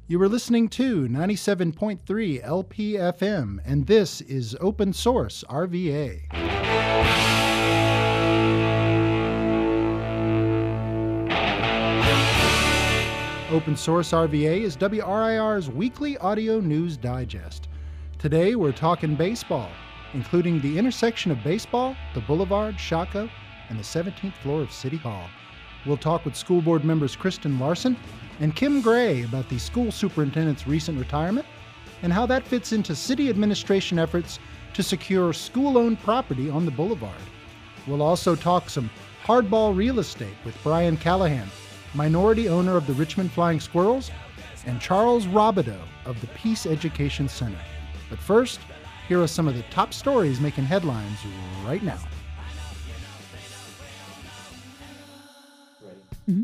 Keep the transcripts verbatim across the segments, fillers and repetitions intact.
You are listening to ninety-seven point three L P F M, and this is Open Source R V A. Open Source R V A is W R I R's weekly audio news digest. Today we're talking baseball, including the intersection of baseball, the Boulevard, Shockoe, and the seventeenth floor of City Hall. We'll talk with school board members Kristen Larson and Kim Gray about the school superintendent's recent retirement and how that fits into city administration efforts to secure school-owned property on the Boulevard. We'll also talk some hardball real estate with Brian Callahan, minority owner of the Richmond Flying Squirrels, and Charles Robideau of the Peace Education Center. But first, here are some of the top stories making headlines right now. Mm-hmm.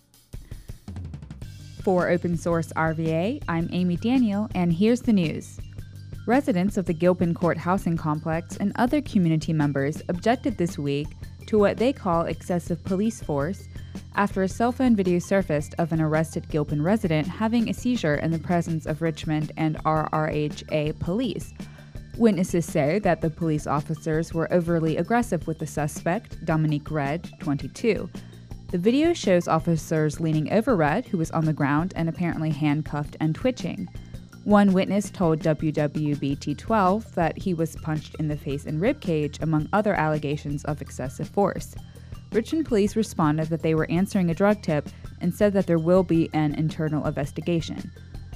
For Open Source R V A, I'm Amy Daniel, and here's the news. Residents of the Gilpin Court housing complex and other community members objected this week to what they call excessive police force after a cell phone video surfaced of an arrested Gilpin resident having a seizure in the presence of Richmond and R R H A police. Witnesses say that the police officers were overly aggressive with the suspect, Dominique Red, twenty-two. The video shows officers leaning over Red, who was on the ground and apparently handcuffed and twitching. One witness told W W B T twelve that he was punched in the face and ribcage, among other allegations of excessive force. Richmond police responded that they were answering a drug tip and said that there will be an internal investigation.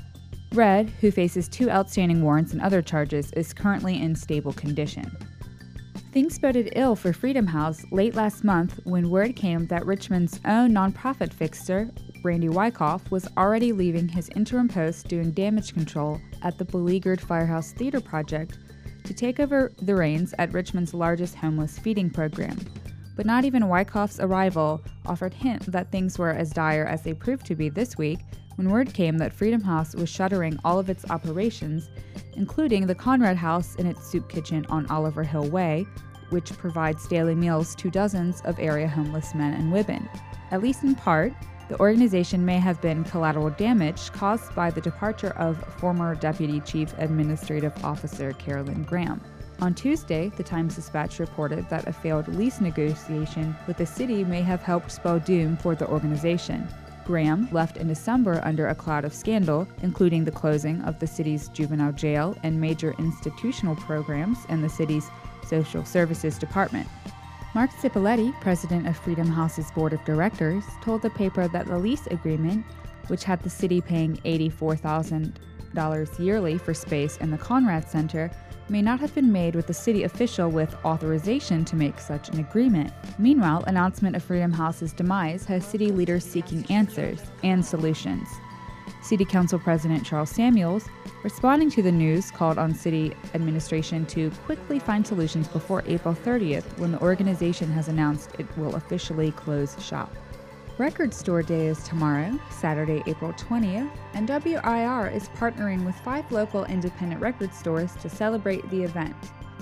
Red, who faces two outstanding warrants and other charges, is currently in stable condition. Things boded ill for Freedom House late last month when word came that Richmond's own nonprofit fixer, Randy Wyckoff, was already leaving his interim post doing damage control at the beleaguered Firehouse Theater Project to take over the reins at Richmond's largest homeless feeding program. But not even Wyckoff's arrival offered hint that things were as dire as they proved to be this week when word came that Freedom House was shuttering all of its operations, including the Conrad House and its soup kitchen on Oliver Hill Way, which provides daily meals to dozens of area homeless men and women. At least in part, the organization may have been collateral damage caused by the departure of former Deputy Chief Administrative Officer Carolyn Graham. On Tuesday, the Times-Dispatch reported that a failed lease negotiation with the city may have helped spell doom for the organization. Graham left in December under a cloud of scandal, including the closing of the city's juvenile jail and major institutional programs and the city's social services department. Mark Cipoletti, president of Freedom House's board of directors, told the paper that the lease agreement, which had the city paying eighty-four thousand dollars yearly for space in the Conrad Center, may not have been made with a city official with authorization to make such an agreement. Meanwhile, announcement of Freedom House's demise has city leaders seeking answers and solutions. City Council President Charles Samuels, responding to the news, called on city administration to quickly find solutions before April thirtieth, when the organization has announced it will officially close shop. Record Store Day is tomorrow, Saturday, April twentieth, and W R I R is partnering with five local independent record stores to celebrate the event.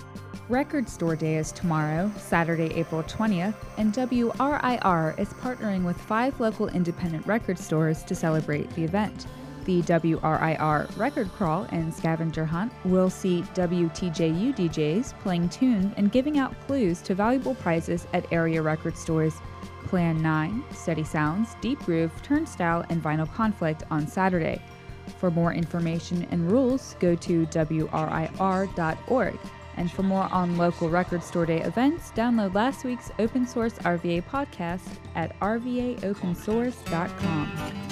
Record Store Day is tomorrow, Saturday, April twentieth, and W R I R is partnering with five local independent record stores to celebrate the event. The W R I R Record Crawl and Scavenger Hunt will see W T J U D Js playing tunes and giving out clues to valuable prizes at area record stores Plan nine, Steady Sounds, Deep Groove, Turnstile, and Vinyl Conflict on Saturday. For more information and rules, go to W R I R dot org. And for more on local Record Store Day events, download last week's Open Source R V A podcast at r v a open source dot com.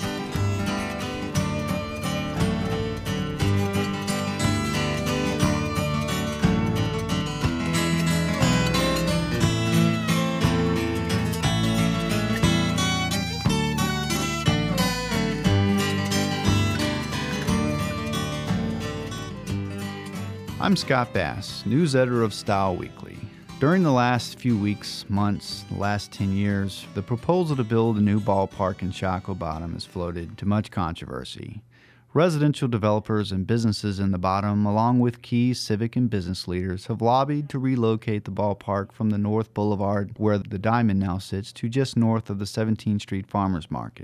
I'm Scott Bass, news editor of Style Weekly. During the last few weeks, months, the last ten years, the proposal to build a new ballpark in Shockoe Bottom has floated to much controversy. Residential developers and businesses in the Bottom, along with key civic and business leaders, have lobbied to relocate the ballpark from the North Boulevard, where the Diamond now sits, to just north of the seventeenth Street Farmers Market.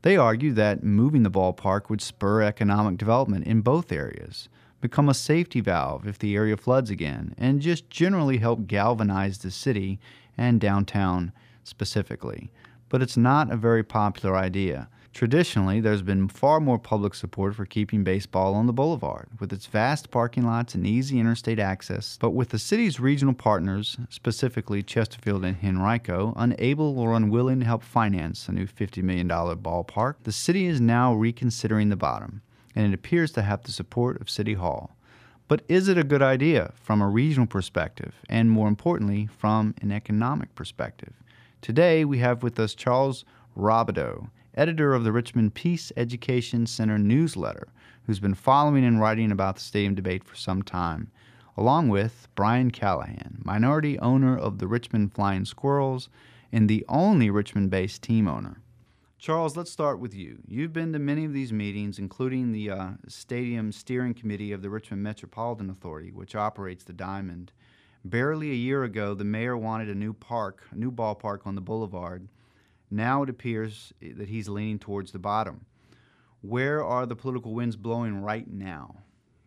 They argue that moving the ballpark would spur economic development in both areas, become a safety valve if the area floods again, and just generally help galvanize the city and downtown specifically. But it's not a very popular idea. Traditionally, there's been far more public support for keeping baseball on the boulevard, with its vast parking lots and easy interstate access. But with the city's regional partners, specifically Chesterfield and Henrico, unable or unwilling to help finance a new fifty million dollars ballpark, the city is now reconsidering the bottom, and it appears to have the support of City Hall. But is it a good idea from a regional perspective, and more importantly, from an economic perspective? Today, we have with us Charles Robideau, editor of the Richmond Peace Education Center newsletter, who's been following and writing about the stadium debate for some time, along with Brian Callahan, minority owner of the Richmond Flying Squirrels and the only Richmond-based team owner. Charles, let's start with you. You've been to many of these meetings, including the uh, Stadium Steering Committee of the Richmond Metropolitan Authority, which operates the Diamond. Barely a year ago, the mayor wanted a new park, a new ballpark on the boulevard. Now it appears that he's leaning towards the bottom. Where are the political winds blowing right now?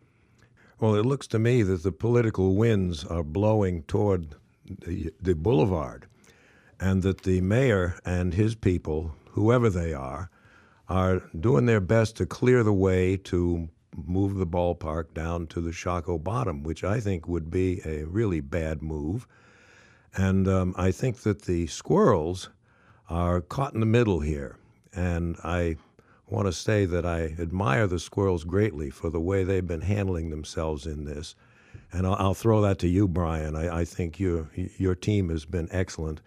Well, it looks to me that the political winds are blowing toward the, the boulevard, and that the mayor and his people, whoever they are, are doing their best to clear the way to move the ballpark down to the Shockoe Bottom, which I think would be a really bad move. And um, I think that the Squirrels are caught in the middle here. And I want to say that I admire the Squirrels greatly for the way they've been handling themselves in this. And I'll, I'll throw that to you, Brian. I, I think your, your team has been excellent.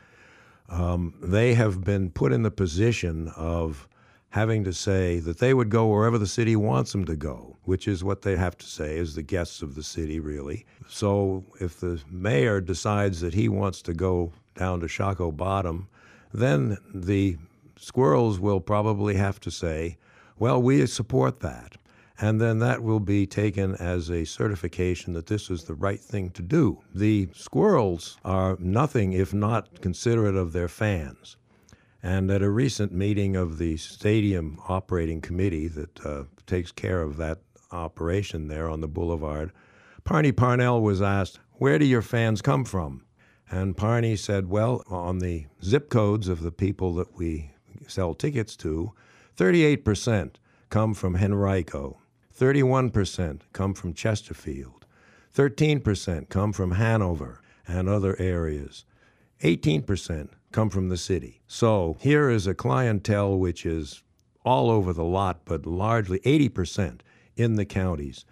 Um, they have been put in the position of having to say that they would go wherever the city wants them to go, which is what they have to say as the guests of the city, really. So if the mayor decides that he wants to go down to Shockoe Bottom, then the Squirrels will probably have to say, well, we support that. And then that will be taken as a certification that this is the right thing to do. The Squirrels are nothing if not considerate of their fans. And at a recent meeting of the Stadium Operating Committee that uh, takes care of that operation there on the boulevard, Parney Parnell was asked, where do your fans come from? And Parney said, well, on the zip codes of the people that we sell tickets to, thirty-eight percent come from Henrico, thirty-one percent come from Chesterfield, thirteen percent come from Hanover and other areas, eighteen percent come from the city. So here is a clientele which is all over the lot, but largely eighty percent in the counties.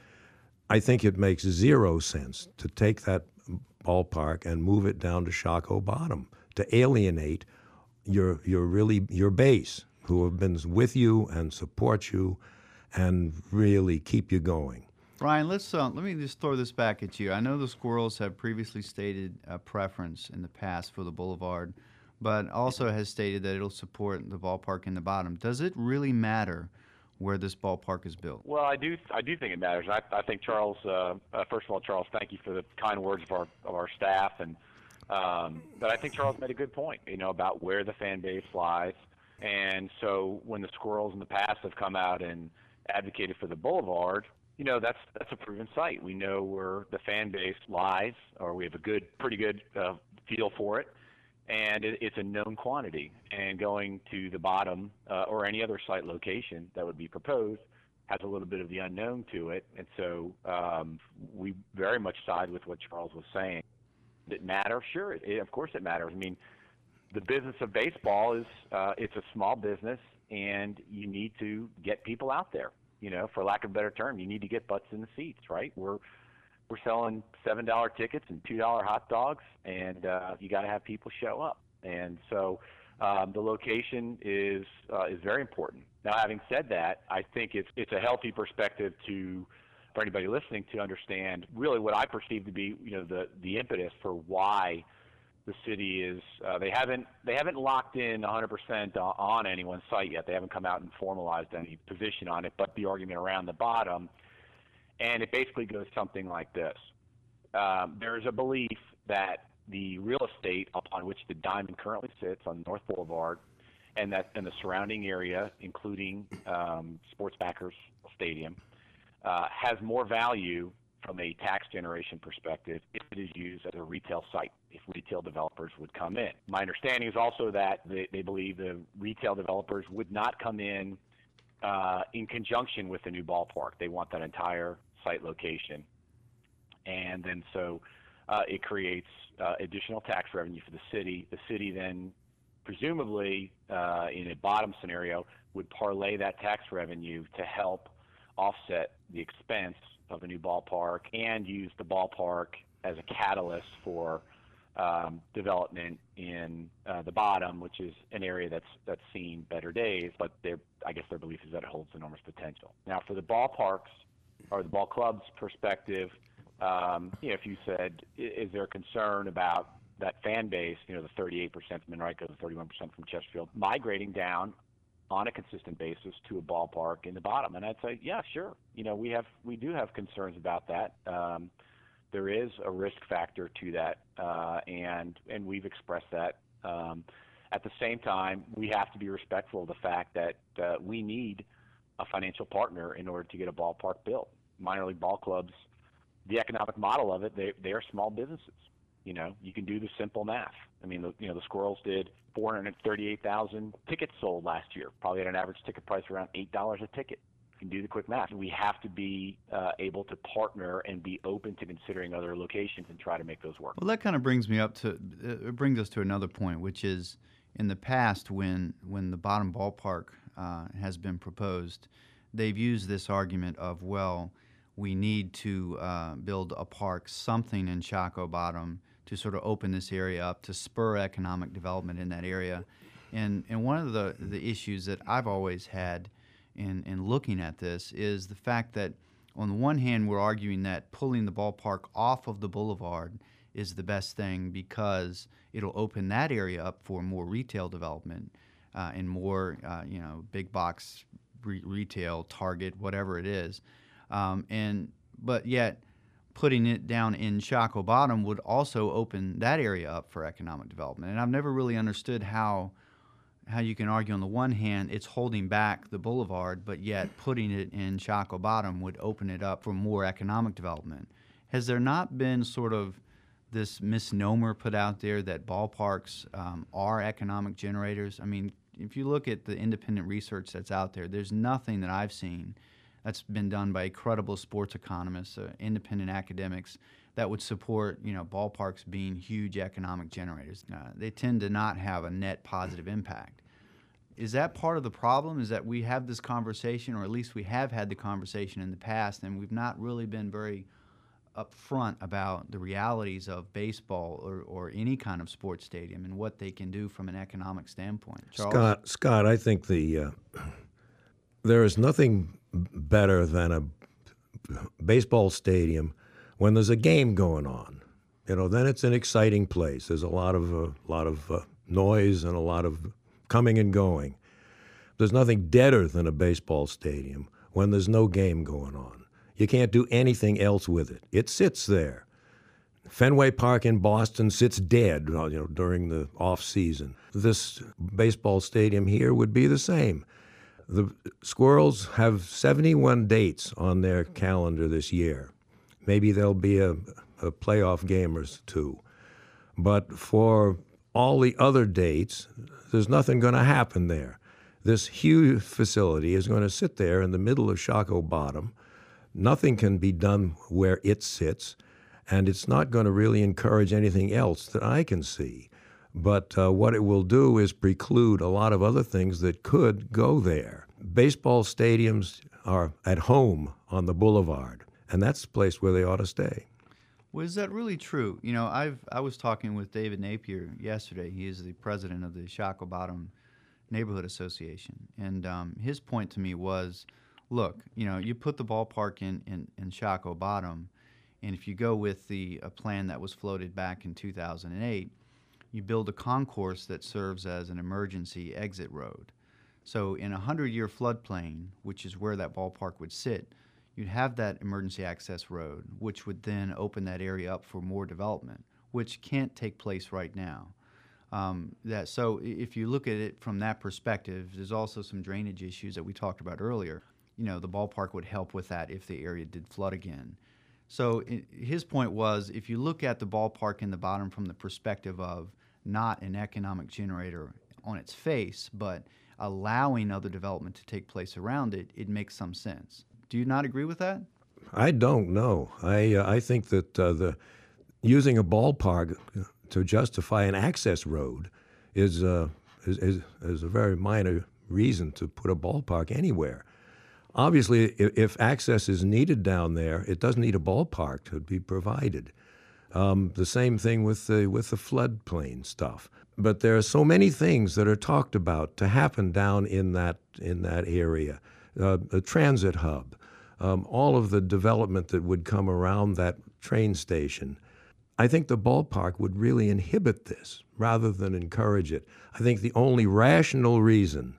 I think it makes zero sense to take that ballpark and move it down to Shockoe Bottom, to alienate your your really your base, who have been with you and support you and really keep you going. Brian, let's uh, let me just throw this back at you. I know the Squirrels have previously stated a preference in the past for the boulevard, but also has stated that it'll support the ballpark in the bottom. Does it really matter where this ballpark is built? Well, I do. I do think it matters. I, I think Charles. Uh, uh, first of all, Charles, thank you for the kind words of our of our staff, and um, but I think Charles made a good point. You know, about where the fan base lies, and so when the Squirrels in the past have come out and advocated for the boulevard, you know, that's that's a proven site. We know where the fan base lies, or we have a good, pretty good uh, feel for it. And it, it's a known quantity. And going to the bottom uh, or any other site location that would be proposed has a little bit of the unknown to it. And so um, we very much side with what Charles was saying. Does it matter? Sure, it, it, of course it matters. I mean, the business of baseball is uh, it's a small business, and you need to get people out there. You know, for lack of a better term, you need to get butts in the seats, right? We're We're selling seven dollar tickets and two dollar hot dogs, and uh, you got to have people show up. And so um, the location is uh, is very important. Now, having said that, I think it's it's a healthy perspective to for anybody listening to understand really what I perceive to be, you know, the the impetus for why the city is uh, they haven't they haven't locked in one hundred percent on anyone's site yet. They haven't come out and formalized any position on it, but the argument around the bottom. And it basically goes something like this. Um, there is a belief that the real estate upon which the Diamond currently sits on North Boulevard and that and the surrounding area, including um, Sports Backers Stadium, uh, has more value from a tax generation perspective if it is used as a retail site, if retail developers would come in. My understanding is also that they, they believe the retail developers would not come in uh, in conjunction with the new ballpark. They want that entire site location. And then so uh, it creates uh, additional tax revenue for the city. The city then presumably uh, in a bottom scenario would parlay that tax revenue to help offset the expense of a new ballpark and use the ballpark as a catalyst for um, development in uh, the bottom, which is an area that's that's seen better days. But their, I guess their belief is that it holds enormous potential. Now, for the ballparks or the ball club's perspective, um, you know, if you said, is there a concern about that fan base, you know, the thirty-eight percent from Enrico, the thirty-one percent from Chesterfield, migrating down on a consistent basis to a ballpark in the bottom? And I'd say, yeah, sure. You know, we have we do have concerns about that. Um, there is a risk factor to that, uh, and and we've expressed that. Um, at the same time, we have to be respectful of the fact that uh, we need a financial partner in order to get a ballpark built. Minor league ball clubs, the economic model of it, they they are small businesses. You know, you can do the simple math. I mean, the, you know, the Squirrels did four hundred thirty-eight thousand tickets sold last year, probably at an average ticket price around eight dollars a ticket. You can do the quick math. We have to be uh, able to partner and be open to considering other locations and try to make those work. Well, that kind of brings me up to, it brings us to another point, which is in the past when, when the bottom ballpark uh, has been proposed, they've used this argument of, well, we need to uh, build a park, something in Shockoe Bottom, to sort of open this area up to spur economic development in that area. And and one of the, the issues that I've always had in, in looking at this is the fact that on the one hand we're arguing that pulling the ballpark off of the boulevard is the best thing because it'll open that area up for more retail development uh, and more uh, you know big box re- retail, Target, whatever it is. Um, and but yet putting it down in Shockoe Bottom would also open that area up for economic development. And I've never really understood how how you can argue on the one hand it's holding back the boulevard, but yet putting it in Shockoe Bottom would open it up for more economic development. Has there not been sort of this misnomer put out there that ballparks um, are economic generators? I mean, if you look at the independent research that's out there, there's nothing that I've seen that's been done by credible sports economists, uh, independent academics, that would support, you know, ballparks being huge economic generators. Uh, they tend to not have a net positive impact. Is that part of the problem, is that we have this conversation, or at least we have had the conversation in the past, and we've not really been very upfront about the realities of baseball or, or any kind of sports stadium and what they can do from an economic standpoint? Charles? Scott, Scott, I think the uh, there is nothing better than a baseball stadium when there's a game going on. You know, then it's an exciting place. There's a lot of a uh, lot of uh, noise and a lot of coming and going. There's nothing deader than a baseball stadium when there's no game going on. You can't do anything else with it. It sits there. Fenway Park in Boston sits dead, you know, during the off season. This baseball stadium here would be the same. The Squirrels have seventy-one dates on their calendar this year. Maybe there'll be a, a playoff game or two. But for all the other dates, there's nothing going to happen there. This huge facility is going to sit there in the middle of Shockoe Bottom. Nothing can be done where it sits, and it's not going to really encourage anything else that I can see. But uh, what it will do is preclude a lot of other things that could go there. Baseball stadiums are at home on the boulevard, and that's the place where they ought to stay. Well, is that really true? You know, I've I was talking with David Napier yesterday. He is the president of the Shockoe Bottom Neighborhood Association, and um, his point to me was, look, you know, you put the ballpark in, in, in Shockoe Bottom, and if you go with the a plan that was floated back in two thousand eight, you build a concourse that serves as an emergency exit road. So in a hundred-year floodplain, which is where that ballpark would sit, you'd have that emergency access road, which would then open that area up for more development, which can't take place right now. Um, that so if you look at it from that perspective, there's also some drainage issues that we talked about earlier. You know, the ballpark would help with that if the area did flood again. So it, his point was, if you look at the ballpark in the bottom from the perspective of not an economic generator on its face, but allowing other development to take place around it, it makes some sense. Do you not agree with that? I don't know. I uh, I think that uh, the using a ballpark to justify an access road is, uh, is, is is a very minor reason to put a ballpark anywhere. Obviously, if, if access is needed down there, it doesn't need a ballpark to be provided. Um, the same thing with the with the floodplain stuff. But there are so many things that are talked about to happen down in that in that area. Uh, a transit hub, um, all of the development that would come around that train station. I think the ballpark would really inhibit this rather than encourage it. I think the only rational reason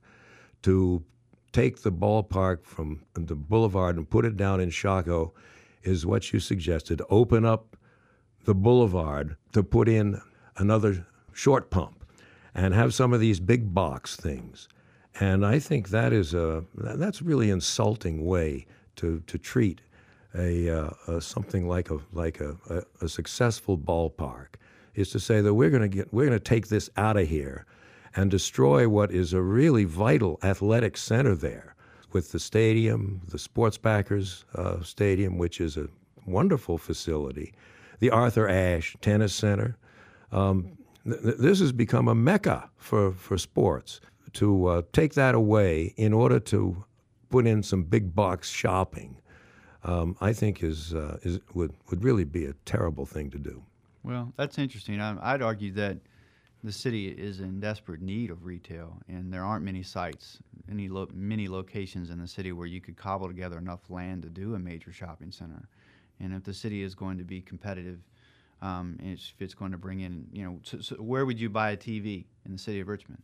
to take the ballpark from the boulevard and put it down in Shockoe is what you suggested, open up the boulevard to put in another short pump and have some of these big box things. And I think that is a that's a really insulting way to, to treat a, uh, a something like a like a, a, a successful ballpark, is to say that we're going to get we're going to take this out of here and destroy what is a really vital athletic center there, with the stadium, the Sports Backers uh, Stadium, which is a wonderful facility, the Arthur Ashe Tennis Center. Um, th- this has become a mecca for, for sports. To uh, take that away in order to put in some big box shopping, um, I think is, uh, is would, would really be a terrible thing to do. Well, that's interesting. I, I'd argue that the city is in desperate need of retail, and there aren't many sites, any lo- many locations in the city where you could cobble together enough land to do a major shopping center. And if the city is going to be competitive, um, if it's going to bring in, you know, so, so where would you buy a T V in the city of Richmond?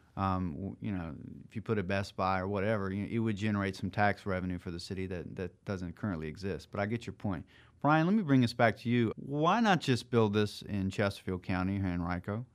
Um, you know, if you put a Best Buy or whatever, you know, it would generate some tax revenue for the city that, that doesn't currently exist. But I get your point. Brian, let me bring this back to you. Why not just build this in Chesterfield County here in Henrico?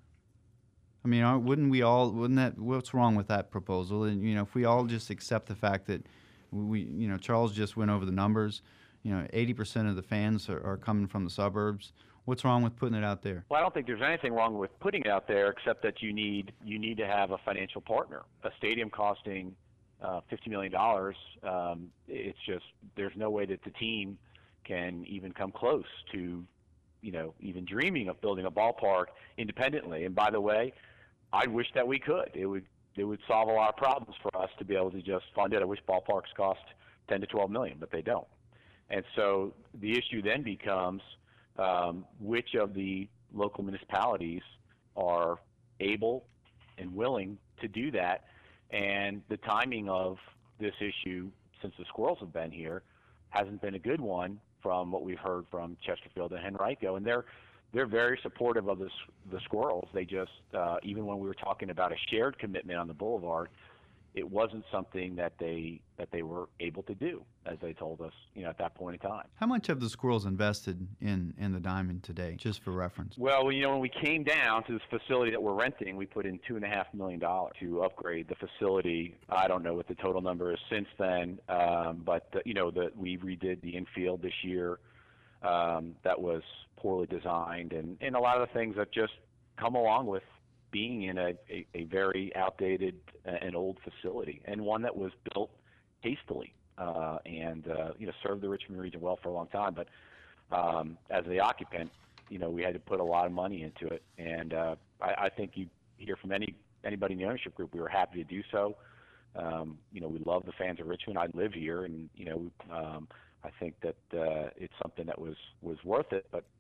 I mean, aren't- wouldn't we all, wouldn't that, what's wrong with that proposal? And, you know, if we all just accept the fact that we, you know, Charles just went over the numbers, you know, eighty percent of the fans are, are coming from the suburbs. What's wrong with putting it out there? Well, I don't think there's anything wrong with putting it out there, except that you need you need to have a financial partner. A stadium costing uh, fifty million dollars, um, it's just there's no way that the team can even come close to, you know, even dreaming of building a ballpark independently. And by the way, I wish that we could. It would it would solve a lot of problems for us to be able to just fund it. I wish ballparks cost ten to twelve million, but they don't. And so the issue then becomes, Um, which of the local municipalities are able and willing to do that. And the timing of this issue, since the squirrels have been here, hasn't been a good one from what we've heard from Chesterfield and Henrico. And they're they're very supportive of this, the squirrels. They just, uh, even when we were talking about a shared commitment on the boulevard, it wasn't something that they that they were able to do, as they told us, you know, at that point in time. How much have the Squirrels invested in, in the Diamond today, just for reference? Well, you know, when we came down to this facility that we're renting, we put in two and a half million dollars to upgrade the facility. I don't know what the total number is since then, um, but the, you know, the, we redid the infield this year. Um, that was poorly designed, and, and a lot of the things that just come along with being in a, a, a very outdated and old facility, and one that was built hastily uh, and uh, you know served the Richmond region well for a long time. But um, as the occupant, you know we had to put a lot of money into it, and uh, I, I think you hear from any anybody in the ownership group, we were happy to do so. Um, you know we love the fans of Richmond. I live here, and you know um, I think that uh, it's something that was was worth it, but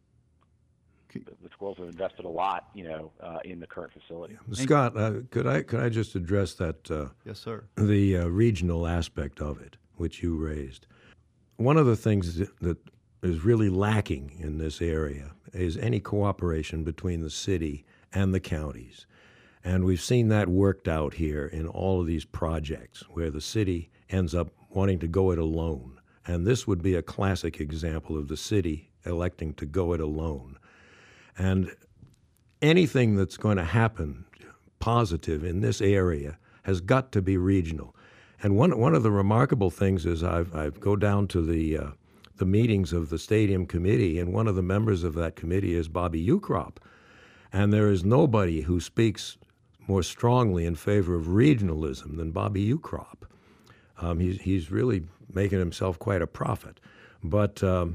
the Squirrels have invested a lot, you know, uh, in the current facility. Scott, uh, could I could I just address that? Uh, yes, sir. The uh, regional aspect of it, which you raised. One of the things that, that is really lacking in this area is any cooperation between the city and the counties, and we've seen that worked out here in all of these projects where the city ends up wanting to go it alone, and this would be a classic example of the city electing to go it alone. And anything that's going to happen positive in this area has got to be regional. And one one of the remarkable things is I've I go down to the uh, the meetings of the stadium committee, and one of the members of that committee is Bobby Ukrop, and there is nobody who speaks more strongly in favor of regionalism than Bobby Ukrop. Um, he's he's really making himself quite a prophet. But um,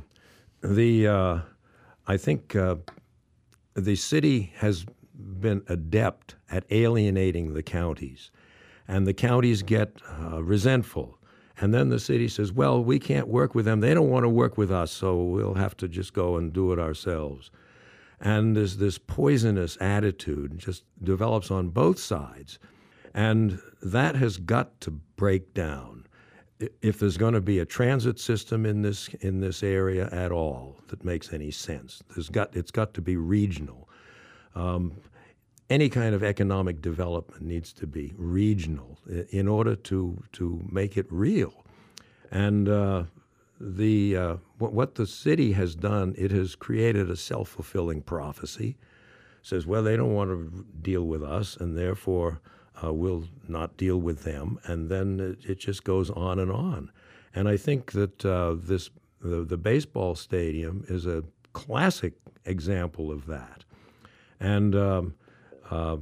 the uh, I think uh, the city has been adept at alienating the counties, and the counties get uh, resentful. And then the city says, well, we can't work with them. They don't want to work with us, so we'll have to just go and do it ourselves. And there's this poisonous attitude just develops on both sides. And that has got to break down. If there's going to be a transit system in this in this area at all that makes any sense, there's got it's got to be regional. Um, any kind of economic development needs to be regional in order to to make it real. And uh, the uh, what, what the city has done, it has created a self-fulfilling prophecy. It says, well, they don't want to deal with us, and therefore uh, we'll not deal with them. And then it, it just goes on and on. And I think that uh, this the, the baseball stadium is a classic example of that. And um, uh,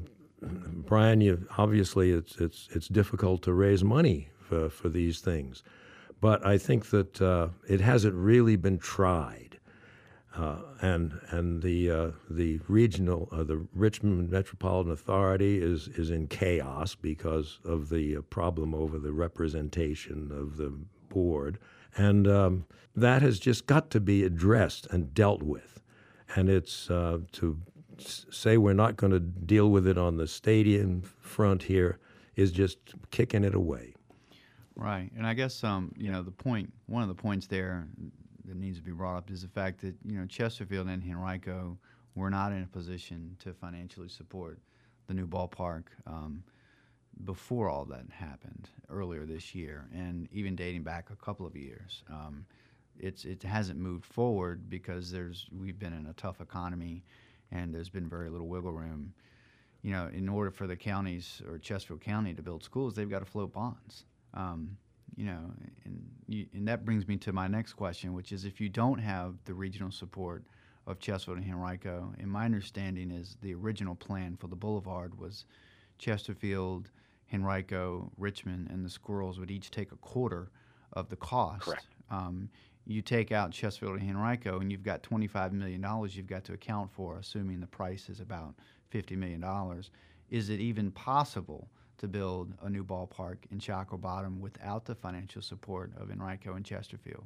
Brian, you, obviously it's it's it's difficult to raise money for, for these things, but I think that uh, it hasn't really been tried, uh, and and the uh, the regional uh, the Richmond Metropolitan Authority is is in chaos because of the uh, problem over the representation of the board, and um, that has just got to be addressed and dealt with, and it's uh, to say we're not going to deal with it on the stadium front here is just kicking it away. Right, and I guess um, you know the point. One of the points there that needs to be brought up is the fact that you know Chesterfield and Henrico were not in a position to financially support the new ballpark um, before all that happened earlier this year, and even dating back a couple of years. Um, it's it hasn't moved forward because there's we've been in a tough economy. And there's been very little wiggle room. You know, in order for the counties or Chesterfield County to build schools, they've got to float bonds. Um, you know, and, you, and that brings me to my next question, which is if you don't have the regional support of Chesterfield and Henrico, and my understanding is the original plan for the boulevard was Chesterfield, Henrico, Richmond, and the Squirrels would each take a quarter of the cost. Correct. Um, You take out Chesterfield and Henrico, and you've got twenty-five million dollars you've got to account for, assuming the price is about fifty million dollars. Is it even possible to build a new ballpark in Shockoe Bottom without the financial support of Henrico and Chesterfield?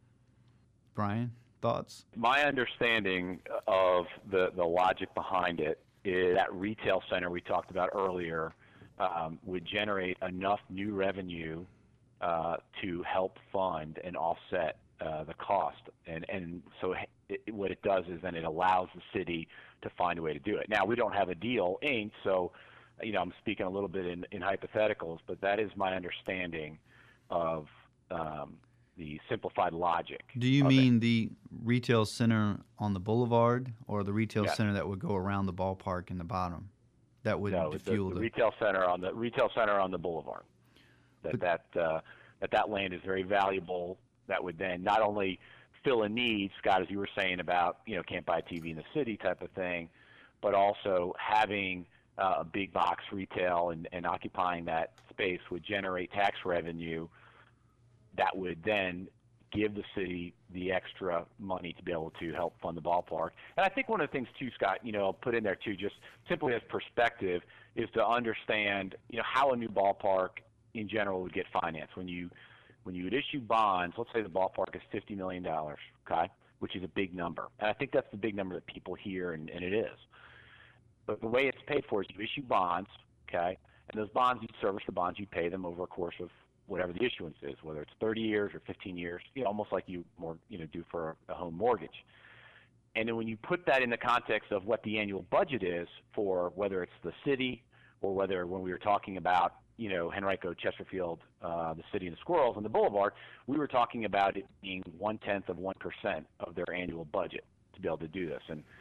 Brian, thoughts? My understanding of the, the logic behind it is that retail center we talked about earlier um, would generate enough new revenue uh, to help fund and offset Uh, the cost, and and so it, what it does is then it allows the city to find a way to do it. Now we don't have a deal inked, so you know I'm speaking a little bit in, in hypotheticals, but that is my understanding of um, the simplified logic. Do you of mean it. the retail center on the boulevard, or the retail Yes. center that would go around the ballpark in the bottom? That would No, the, fuel the the, retail center on the retail center on the boulevard. That But- that uh, that that land is very valuable. That would then not only fill a need, Scott, as you were saying about, you know, can't buy a T V in the city type of thing, but also having uh, a big box retail and, and occupying that space would generate tax revenue that would then give the city the extra money to be able to help fund the ballpark. And I think one of the things too, Scott, you know, I'll put in there too, just simply as perspective, is to understand, you know, how a new ballpark in general would get financed. When you When you would issue bonds, let's say the ballpark is fifty million dollars, okay, which is a big number. And I think that's the big number that people hear, and, and it is. But the way it's paid for is you issue bonds, okay, and those bonds, you service the bonds, you pay them over a course of whatever the issuance is, whether it's thirty years or fifteen years, you know, almost like you more, you know, do for a home mortgage. And then when you put that in the context of what the annual budget is for whether it's the city or whether when we were talking about, you know, Henrico, Chesterfield, uh, the city and the Squirrels, and the Boulevard, we were talking about it being one-tenth of one percent of their annual budget to be able to do this. And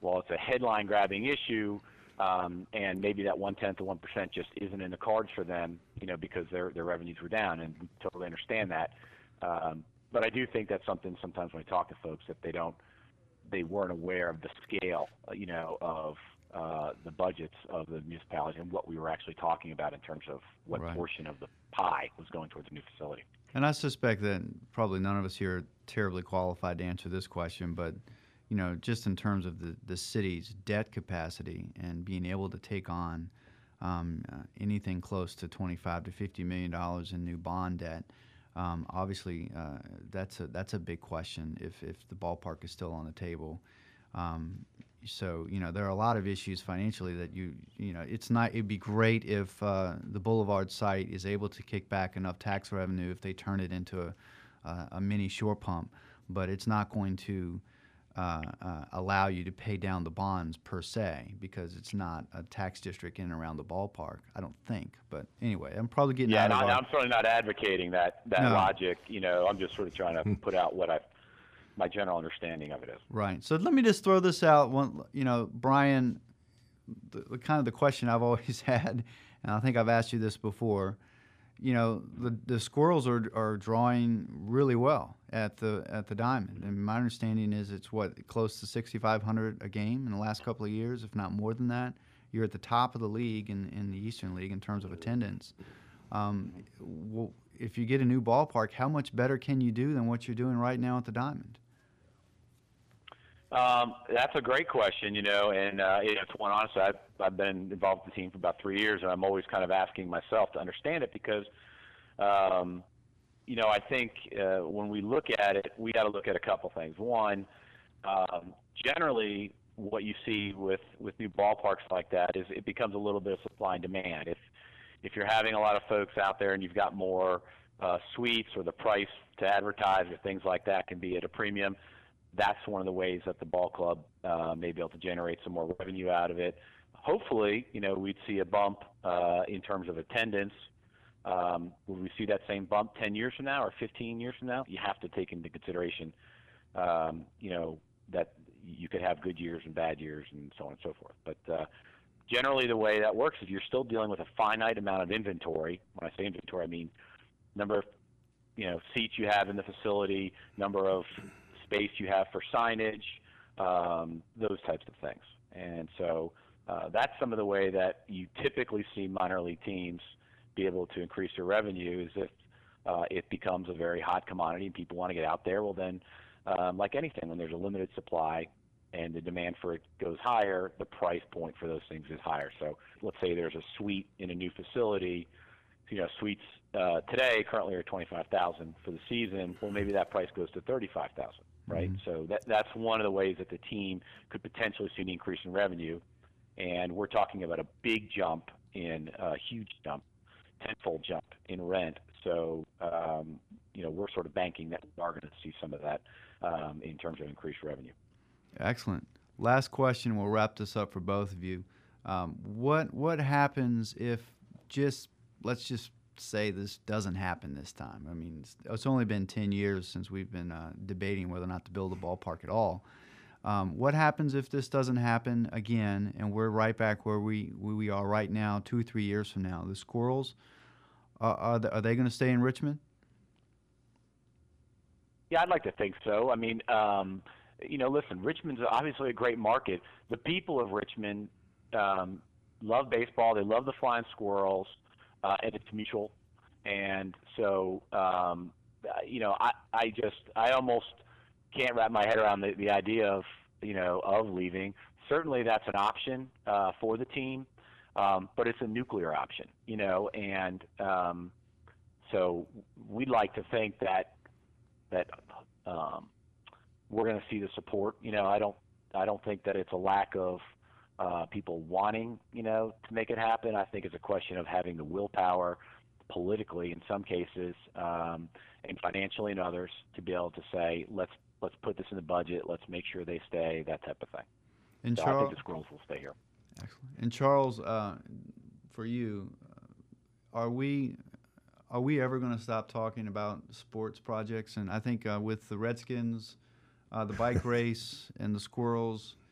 well, it's a headline-grabbing issue, um, and maybe that one-tenth of one percent just isn't in the cards for them, you know, because their their revenues were down, and we totally understand that. Um, but I do think that's something sometimes when I talk to folks that they don't, they weren't aware of the scale, you know, of uh, the budgets of the municipalities and what we were actually talking about in terms of what Right. portion of the pie was going towards a new facility. And I suspect that probably none of us here are terribly qualified to answer this question, but you know, just in terms of the, the city's debt capacity and being able to take on um, uh, anything close to twenty-five to fifty million dollars in new bond debt, um, obviously uh, that's a that's a big question if if the ballpark is still on the table. Um, so you know, there are a lot of issues financially that you you know it's not. It'd be great if uh, the Boulevard site is able to kick back enough tax revenue if they turn it into a, uh, a mini shore pump, but it's not going to uh, uh, allow you to pay down the bonds per se because it's not a tax district in and around the ballpark. I don't think, but anyway, I'm probably getting Yeah, out and of I, our, I'm certainly not advocating that that No. logic. You know, I'm just sort of trying to put out what I, my general understanding of it is. Right. So let me just throw this out. One, you know, Brian, the, the kind of the question I've always had, and I think I've asked you this before. You know, the the squirrels are are drawing really well at the at the Diamond, and my understanding is it's what close to sixty-five hundred a game in the last couple of years, if not more than that. You're at the top of the league in, in the Eastern League in terms of attendance. Um, well, if you get a new ballpark, how much better can you do than what you're doing right now at the Diamond? Um, that's a great question, you know, and uh, it's one, honestly, I've, I've been involved with the team for about three years, and I'm always kind of asking myself to understand it because, um, you know, I think uh, when we look at it, we got to look at a couple things. One, um, generally what you see with, with new ballparks like that is it becomes a little bit of supply and demand. If, if you're having a lot of folks out there and you've got more uh, suites or the price to advertise or things like that can be at a premium, that's one of the ways that the ball club uh, may be able to generate some more revenue out of it. Hopefully, you know, we'd see a bump uh, in terms of attendance. Um, will we see that same bump ten years from now or fifteen years from now? You have to take into consideration, um, you know, that you could have good years and bad years and so on and so forth. But uh, generally the way that works is you're still dealing with a finite amount of inventory. When I say inventory, I mean number of, you know, seats you have in the facility, number of space you have for signage, um, those types of things. And so uh, that's some of the way that you typically see minor league teams be able to increase their revenue is if uh, it becomes a very hot commodity and people want to get out there. Well, then, um, like anything, when there's a limited supply and the demand for it goes higher, the price point for those things is higher. So let's say there's a suite in a new facility. You know, suites uh, today currently are twenty-five thousand dollars for the season. Well, maybe that price goes to thirty-five thousand dollars. Right, mm-hmm. So that that's one of the ways that the team could potentially see an increase in revenue, and we're talking about a big jump in a huge jump, tenfold jump in rent. So um, you know we're sort of banking that we are going to see some of that um, in terms of increased revenue. Excellent. Last question. We'll wrap this up for both of you. Um, what what happens if just let's just say this doesn't happen this time? I mean, it's, it's only been ten years since we've been uh, debating whether or not to build a ballpark at all. Um, what happens if this doesn't happen again and we're right back where we, where we are right now, two or three years from now? The Squirrels, uh, are, they, are they going to stay in Richmond? Yeah, I'd like to think so. I mean, um, you know, listen, Richmond's obviously a great market. The people of Richmond um, love baseball. They love the Flying Squirrels. Uh, and it's mutual, and so um, you know, I, I just I almost can't wrap my head around the, the idea of you know of leaving. Certainly, that's an option uh, for the team, um, but it's a nuclear option, you know, and um, so we'd like to think that that um, we're going to see the support. You know, I don't I don't think that it's a lack of Uh, people wanting, you know, to make it happen. I think it's a question of having the willpower politically in some cases um, and financially in others to be able to say, let's let's put this in the budget, let's make sure they stay, that type of thing. And so Charles, I think the Squirrels will stay here. Excellent. And Charles, uh, for you, uh, are we are we ever going to stop talking about sports projects? And I think uh, with the Redskins, uh, the bike race, and the Squirrels,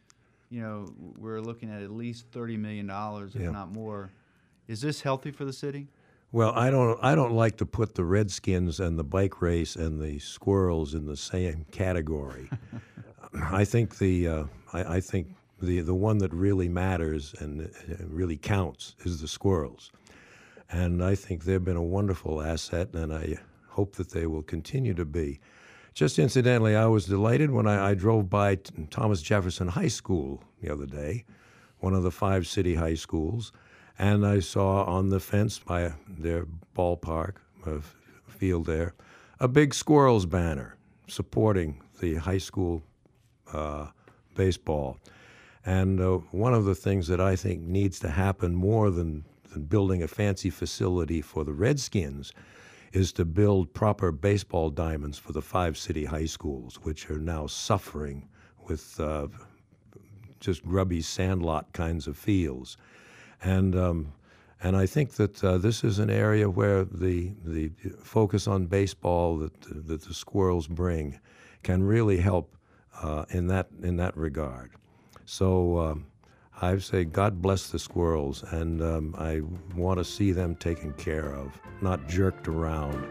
you know, we're looking at at least thirty million dollars, if Yeah. not more. Is this healthy for the city? Well, I don't. I don't like to put the Redskins and the bike race and the squirrels in the same category. I think the. Uh, I, I think the the one that really matters and uh, really counts is the squirrels, and I think they've been a wonderful asset, and I hope that they will continue to be. Just incidentally, I was delighted when I, I drove by t- Thomas Jefferson High School the other day, one of the five city high schools. And I saw on the fence by their ballpark, uh, field there, a big squirrels banner supporting the high school uh, baseball. And uh, one of the things that I think needs to happen more than, than building a fancy facility for the Redskins is to build proper baseball diamonds for the five city high schools, which are now suffering with uh, just grubby sandlot kinds of fields. And um, and I think that uh, this is an area where the the focus on baseball that that the squirrels bring can really help uh, in that in that regard. So um, I say God bless the squirrels, and um, I want to see them taken care of, not jerked around.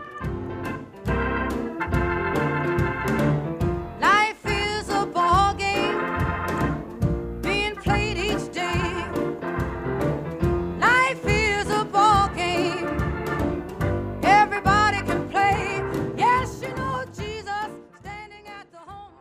Life is a ball game being played each day. Life is a ball game everybody can play. Yes, you know Jesus standing at the home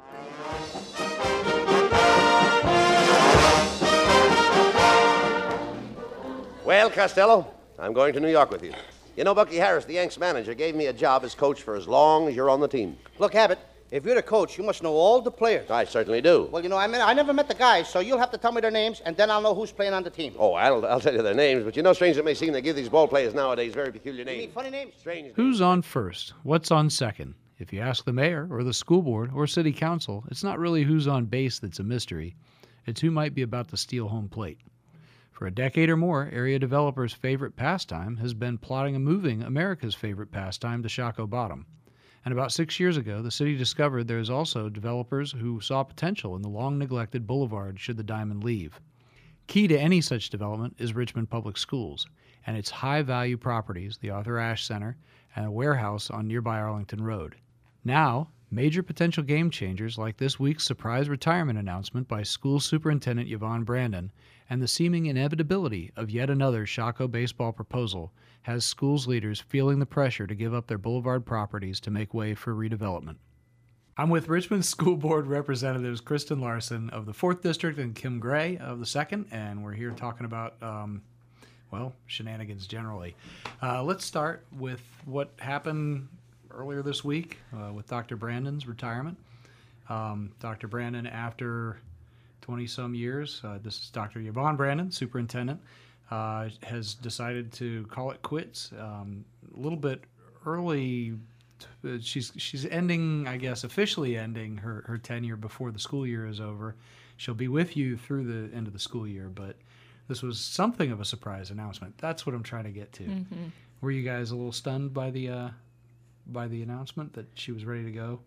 plate. Well, Costello, I'm going to New York with you. You know, Bucky Harris, the Yanks manager, gave me a job as coach for as long as you're on the team. Look, Abbott, if you're the coach, you must know all the players. I certainly do. Well, you know, I mean, I never met the guys, so you'll have to tell me their names, and then I'll know who's playing on the team. Oh, I'll, I'll tell you their names, but you know, strange it may seem, they give these ball players nowadays very peculiar You names. mean funny names? Strange Who's on first? What's on second? If you ask the mayor or the school board or city council, it's not really who's on base that's a mystery. It's who might be about to steal home plate. For a decade or more, area developers' favorite pastime has been plotting and moving America's favorite pastime to Shockoe Bottom. And about six years ago, the city discovered there is also developers who saw potential in the long-neglected boulevard should the diamond leave. Key to any such development is Richmond Public Schools and its high-value properties, the Arthur Ashe Center and a warehouse on nearby Arlington Road. Now, major potential game changers like this week's surprise retirement announcement by School Superintendent Yvonne Brandon and the seeming inevitability of yet another Shockoe baseball proposal has schools leaders feeling the pressure to give up their boulevard properties to make way for redevelopment. I'm with Richmond School Board Representatives Kristen Larson of the fourth District and Kim Gray of the second, and we're here talking about, um, well, shenanigans generally. Uh, let's start with what happened earlier this week uh, with Doctor Brandon's retirement. Um, Doctor Brandon, after twenty-some years, uh, this is Doctor Yvonne Brandon, superintendent, uh, has decided to call it quits. Um, a little bit early, t- she's she's ending, I guess, officially ending her, her tenure before the school year is over. She'll be with you through the end of the school year, but this was something of a surprise announcement. That's what I'm trying to get to. Mm-hmm. Were you guys a little stunned by the uh, by the announcement that she was ready to go?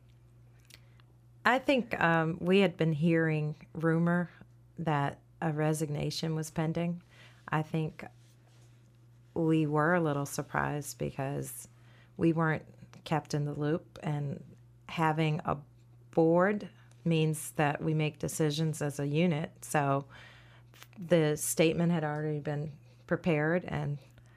I think um, we had been hearing rumor that a resignation was pending. I think we were a little surprised because we weren't kept in the loop, and having a board means that we make decisions as a unit. So the statement had already been prepared and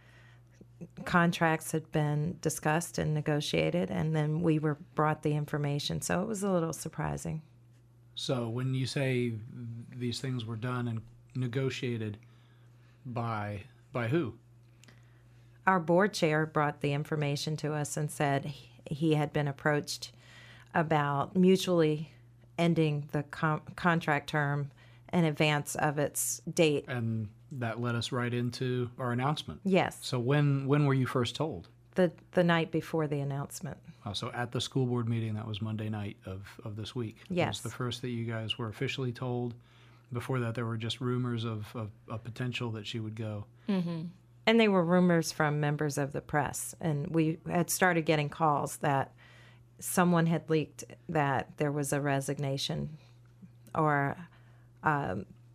contracts had been discussed and negotiated, and then we were brought the information. So it was a little surprising. So when you say these things were done and negotiated, by by who? Our board chair brought the information to us and said he had been approached about mutually ending the com- contract term in advance of its date. And that led us right into our announcement. Yes. So when when were you first told? The the night before the announcement. Oh, so at the school board meeting, that was Monday night of, of this week. Yes. It was the first that you guys were officially told. Before that, there were just rumors of, of, of potential that she would go. Mm-hmm. And they were rumors from members of the press. And we had started getting calls that someone had leaked that there was a resignation or um,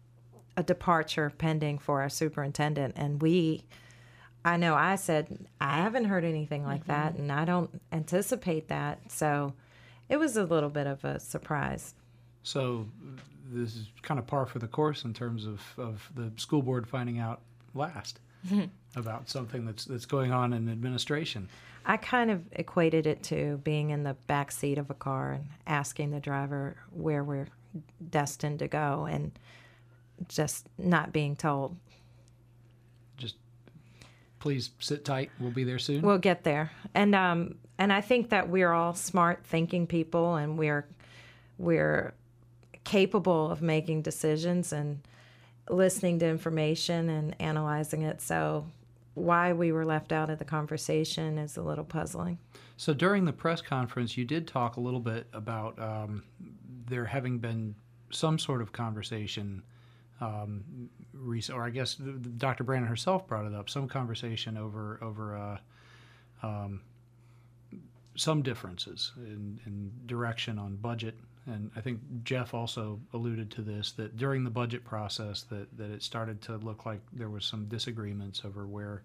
a departure pending for our superintendent. And we, I know I said, I haven't heard anything like mm-hmm. that, and I don't anticipate that. So it was a little bit of a surprise. So this is kind of par for the course in terms of, of the school board finding out last about something that's that's going on in administration. I kind of equated it to being in the back seat of a car and asking the driver where we're destined to go and just not being told. Just please sit tight. We'll be there soon. We'll get there. And um and I think that we're all smart thinking people, and we're we're capable of making decisions and listening to information and analyzing it. So why we were left out of the conversation is a little puzzling. So during the press conference, you did talk a little bit about um, there having been some sort of conversation, um, rec- or I guess Doctor Brandon herself brought it up, some conversation over over uh, um, some differences in, in direction on budget. And I think Jeff also alluded to this, that during the budget process that, that it started to look like there was some disagreements over where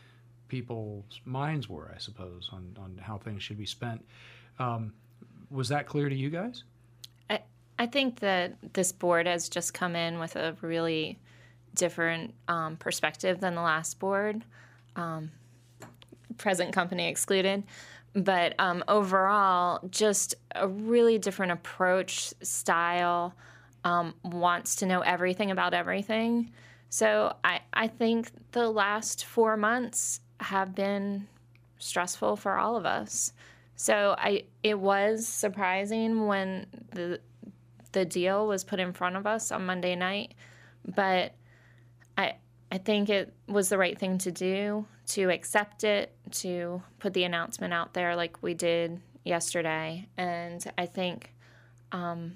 people's minds were, I suppose, on, on how things should be spent. Um, was that clear to you guys? I, I think that this board has just come in with a really different um, perspective than the last board, um, present company excluded. But um, overall, just a really different approach, style, um, wants to know everything about everything. So I, I think the last four months have been stressful for all of us. So I it was surprising when the the deal was put in front of us on Monday night, but I I think it was the right thing to do, to accept it, to put the announcement out there like we did yesterday. And I think um,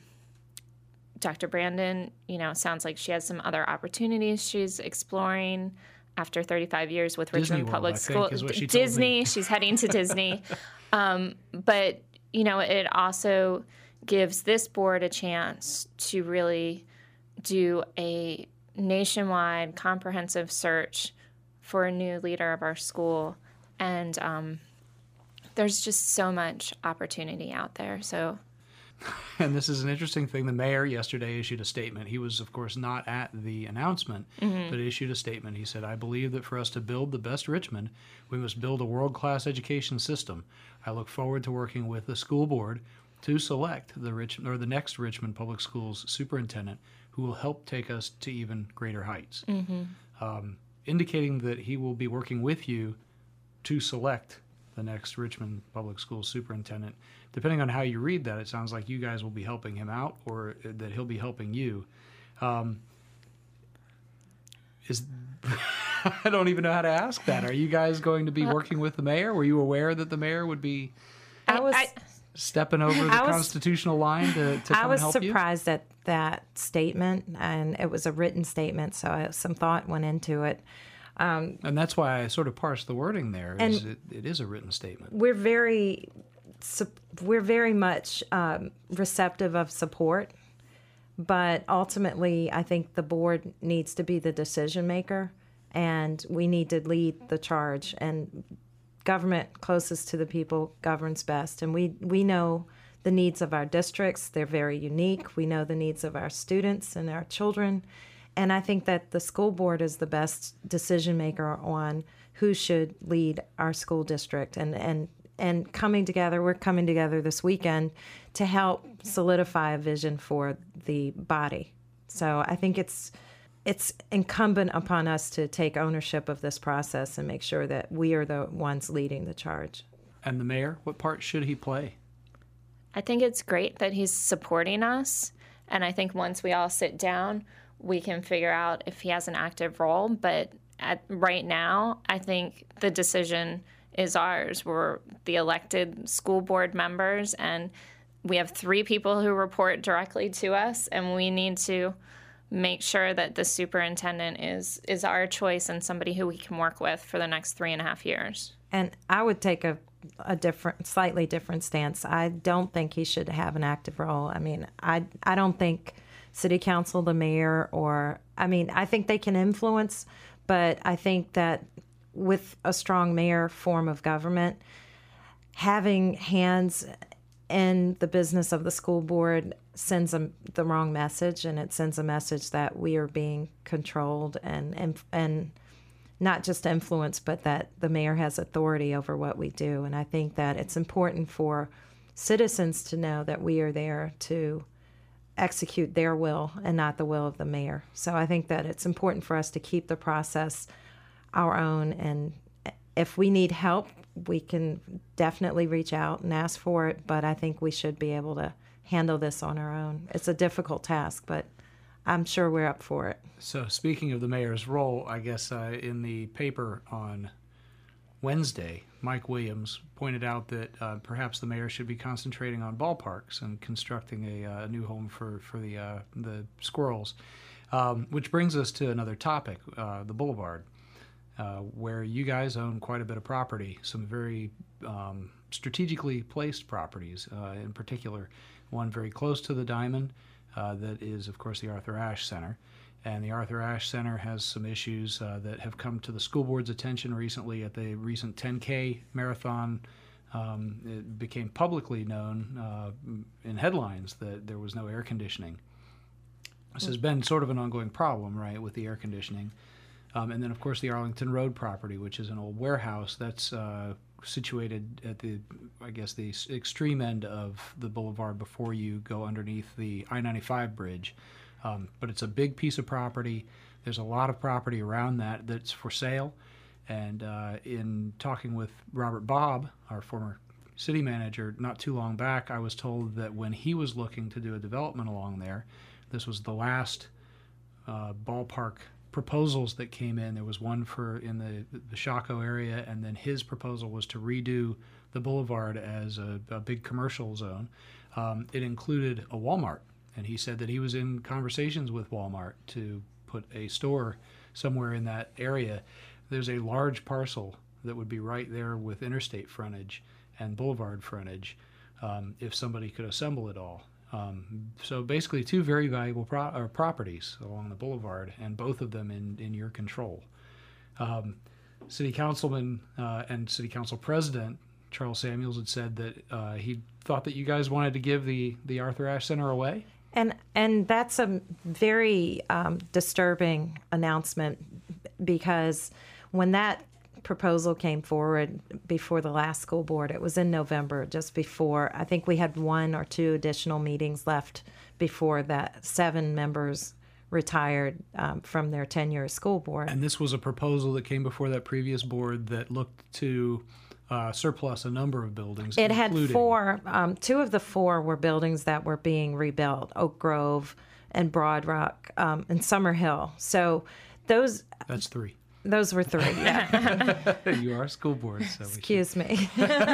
Doctor Brandon, you know, sounds like she has some other opportunities she's exploring after thirty-five years with Disney Richmond World, Public I School. think, is what she Disney, told me. she's heading to Disney. Um, but, you know, it also gives this board a chance to really do a nationwide comprehensive search for a new leader of our school, and um, there's just so much opportunity out there. So, and this is an interesting thing. The mayor yesterday issued a statement. He was, of course, not at the announcement, mm-hmm. but issued a statement. He said, "I believe that for us to build the best Richmond, we must build a world-class education system. I look forward to working with the school board to select the Rich or the next Richmond Public Schools superintendent who will help take us to even greater heights," mm-hmm. um, indicating that he will be working with you to select the next Richmond Public Schools superintendent. Depending on how you read that, it sounds like you guys will be helping him out, or that he'll be helping you. Um, is I don't even know how to ask that. Are you guys going to be working with the mayor? Were you aware that the mayor would be I was I, stepping over the I was, constitutional line to, to come I was and help you? surprised at that statement, and it was a written statement, so I, some thought went into it. Um, and that's why I sort of parsed the wording there. And is it, it is a written statement. We're very, we're very much um, receptive of support, but ultimately, I think the board needs to be the decision maker, and we need to lead the charge. And government closest to the people governs best, and we we know the needs of our districts. They're very unique. We know the needs of our students and our children. And I think that the school board is the best decision maker on who should lead our school district. And, and, and coming together, we're coming together this weekend to help solidify a vision for the body. So I think it's it's incumbent upon us to take ownership of this process and make sure that we are the ones leading the charge. And the mayor, what part should he play? I think it's great that he's supporting us. And I think once we all sit down, we can figure out if he has an active role. But at, right now, I think the decision is ours. We're the elected school board members, and we have three people who report directly to us, and we need to make sure that the superintendent is, is our choice and somebody who we can work with for the next three and a half years. And I would take a, a different, slightly different stance. I don't think he should have an active role. I mean, I, I don't think city council, the mayor, or, I mean, I think they can influence, but I think that with a strong mayor form of government, having hands in the business of the school board sends a, the wrong message, and it sends a message that we are being controlled and, and, and not just influenced, but that the mayor has authority over what we do. And I think that it's important for citizens to know that we are there to execute their will and not the will of the mayor. So I think that it's important for us to keep the process our own, and if we need help, we can definitely reach out and ask for it, but I think we should be able to handle this on our own. It's a difficult task, but I'm sure we're up for it. So speaking of the mayor's role, I guess uh, in the paper on Wednesday, Mike Williams pointed out that uh, perhaps the mayor should be concentrating on ballparks and constructing a, uh, new home for, for the, uh, the squirrels, um, which brings us to another topic, uh, the Boulevard. Uh, where you guys own quite a bit of property, some very um, strategically placed properties, uh, in particular, one very close to the Diamond, uh, that is, of course, the Arthur Ashe Center. And the Arthur Ashe Center has some issues uh, that have come to the school board's attention recently at the recent ten K marathon. Um, it became publicly known uh, in headlines that there was no air conditioning. This has been sort of an ongoing problem, right, with the air conditioning. Um, and then, of course, the Arlington Road property, which is an old warehouse that's uh, situated at the, I guess, the extreme end of the boulevard before you go underneath the I ninety-five bridge. Um, but it's a big piece of property. There's a lot of property around that that's for sale. And uh, in talking with Robert Bobb, our former city manager, not too long back, I was told that when he was looking to do a development along there, this was the last uh, ballpark proposals that came in. There was one for in the the Chaco area, and then his proposal was to redo the boulevard as a, a big commercial zone. Um, it included a Walmart, and he said that he was in conversations with Walmart to put a store somewhere in that area. There's a large parcel that would be right there with interstate frontage and boulevard frontage, um, if somebody could assemble it all. Um, so basically two very valuable pro- or properties along the boulevard, and both of them in, in your control. Um, City Councilman uh, and City Council President Charles Samuels had said that uh, he thought that you guys wanted to give the, the Arthur Ashe Center away. And and that's a very um, disturbing announcement, because when that proposal came forward before the last school board, it was in November, just before, I think we had one or two additional meetings left before that seven members retired um, from their tenure as school board. And this was a proposal that came before that previous board that looked to uh, surplus a number of buildings. It had including... four, um, two of the four were buildings that were being rebuilt, Oak Grove and Broad Rock um, and Summer Hill. So those... That's three. Those were three, yeah. You are school board, so excuse me.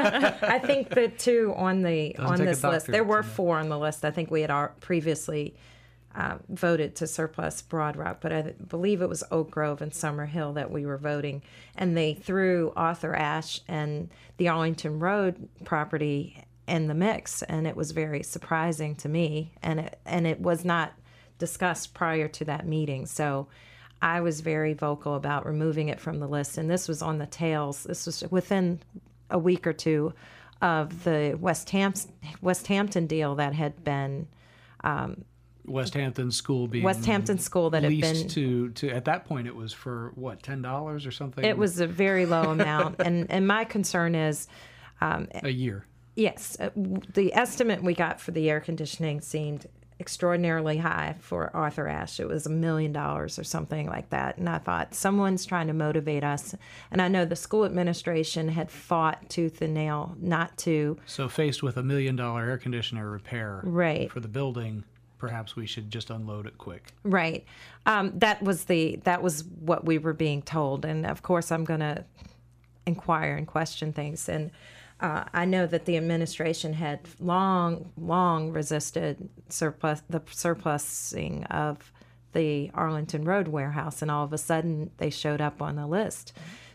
I think the two on the Doesn't on take this a list, doctor there were to know. four on the list. I think we had our, previously uh, voted to surplus Broad Rock, but I believe it was Oak Grove and Summer Hill that we were voting, and they threw Arthur Ashe and the Arlington Road property in the mix, and it was very surprising to me, and it and it was not discussed prior to that meeting, so. I was very vocal about removing it from the list, and this was on the tails. This was within a week or two of the West, Ham- West Hampton deal that had been um, West Hampton School being West Hampton School that had leased been to to at that point it was for what ten dollars or something. It was a very low amount, and and my concern is um, a year. Yes, uh, the estimate we got for the air conditioning seemed extraordinarily high for Arthur Ashe. It was a million dollars or something like that. And I thought, someone's trying to motivate us. And I know the school administration had fought tooth and nail not to. So faced with a million dollar air conditioner repair right. for the building, perhaps we should just unload it quick. Right. Um, that was the that was what we were being told. And of course, I'm going to inquire and question things. And Uh, I know that the administration had long, long resisted surplus, the surplusing of the Arlington Road warehouse, and all of a sudden they showed up on the list.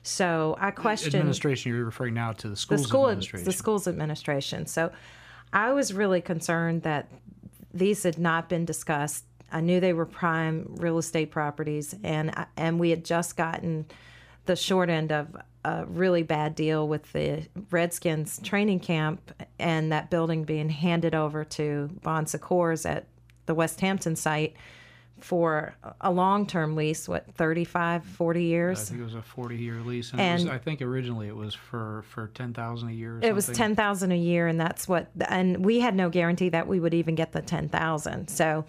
So I question administration. You're referring now to the schools the school, administration. The schools administration. So I was really concerned that these had not been discussed I knew they were prime real estate properties, and I- and we had just gotten the short end of a really bad deal with the Redskins training camp and that building being handed over to Bon Secours at the West Hampton site for a long-term lease, what, thirty-five, forty years? I think it was a forty-year lease, and, And- it was, I think originally it was for, for ten thousand dollars a year or It was something. ten thousand a year, and that's what. And we had no guarantee that we would even get the ten thousand. So,